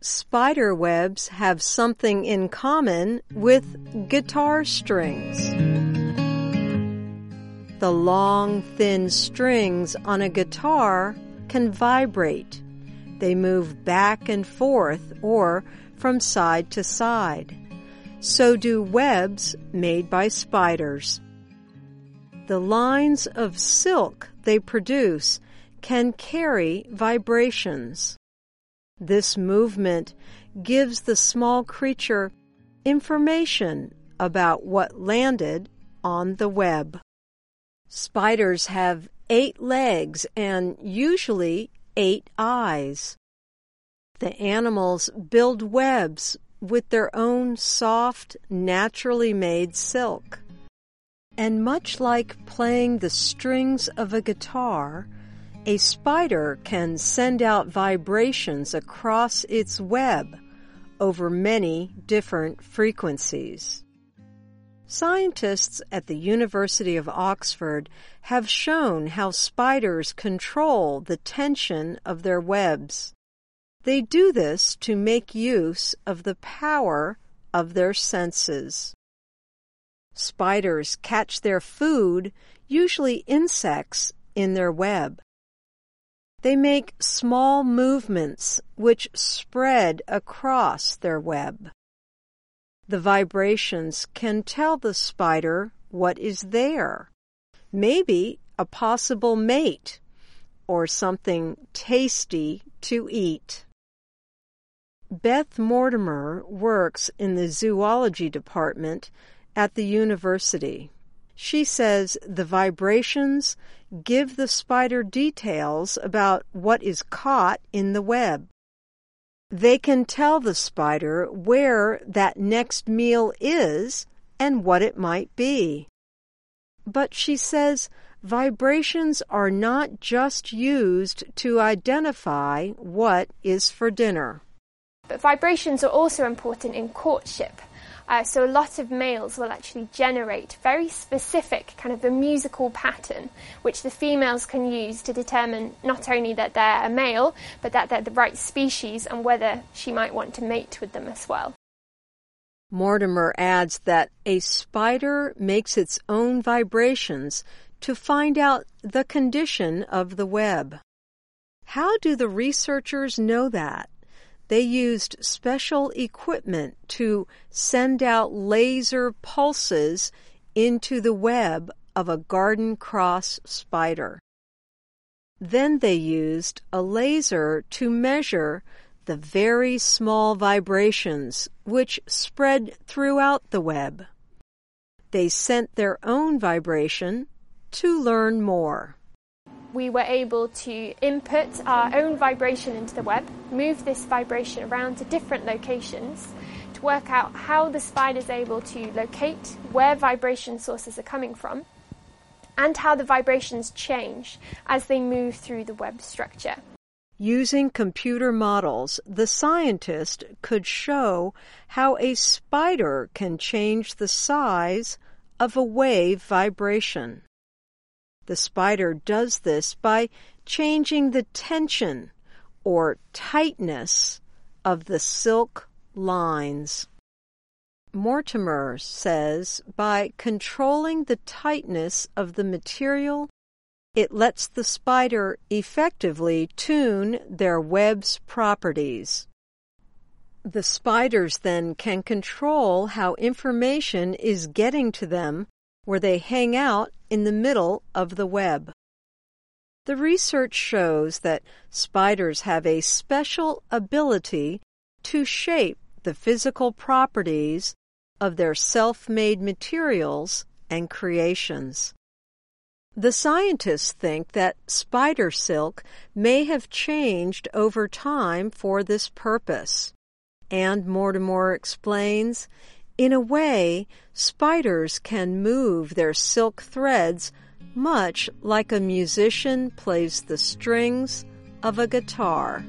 Spider webs have something in common with guitar strings. The long, thin strings on a guitar can vibrate. They move back and forth or from side to side. So do webs made by spiders. The lines of silk they produce can carry vibrations. This movement gives the small creature information about what landed on the web. Spiders have 8 legs and usually 8 eyes. The animals build webs with their own soft, naturally made silk. And much like playing the strings of a guitar, a spider can send out vibrations across its web over many different frequencies. Scientists at the University of Oxford have shown how spiders control the tension of their webs. They do this to make use of the power of their senses. Spiders catch their food, usually insects, in their web. They make small movements which spread across their web. The vibrations can tell the spider what is there, maybe a possible mate or something tasty to eat. Beth Mortimer works in the zoology department at the university. She says the vibrations give the spider details about what is caught in the web. They can tell the spider where that next meal is and what it might be. But she says vibrations are not just used to identify what is for dinner. But vibrations are also important in courtship. So a lot of males will actually generate very specific kind of a musical pattern which the females can use to determine not only that they're a male, but that they're the right species and whether she might want to mate with them as well. Mortimer adds that a spider makes its own vibrations to find out the condition of the web. How do the researchers know that? They used special equipment to send out laser pulses into the web of a garden cross spider. Then they used a laser to measure the very small vibrations which spread throughout the web. They sent their own vibration to learn more. We were able to input our own vibration into the web, move this vibration around to different locations to work out how the spider is able to locate where vibration sources are coming from and how the vibrations change as they move through the web structure. Using computer models, the scientist could show how a spider can change the size of a wave vibration. The spider does this by changing the tension or tightness of the silk lines. Mortimer says by controlling the tightness of the material, it lets the spider effectively tune their web's properties. The spiders then can control how information is getting to them where they hang out in the middle of the web. The research shows that spiders have a special ability to shape the physical properties of their self-made materials and creations. The scientists think that spider silk may have changed over time for this purpose. And Mortimer explains, in a way, spiders can move their silk threads much like a musician plays the strings of a guitar.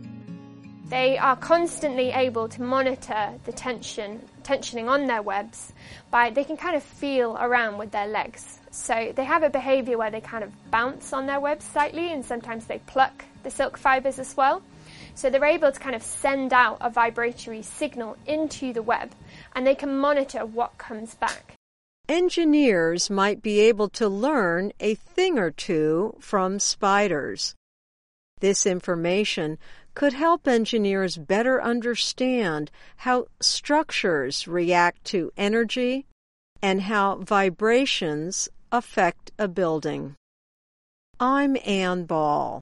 They are constantly able to monitor the tensioning on their webs they can kind of feel around with their legs. So they have a behavior where they kind of bounce on their webs slightly and sometimes they pluck the silk fibers as well So they're able to kind of send out a vibratory signal into the web, and they can monitor what comes back. Engineers might be able to learn a thing or two from spiders. This information could help engineers better understand how structures react to energy and how vibrations affect a building. I'm Ann Ball.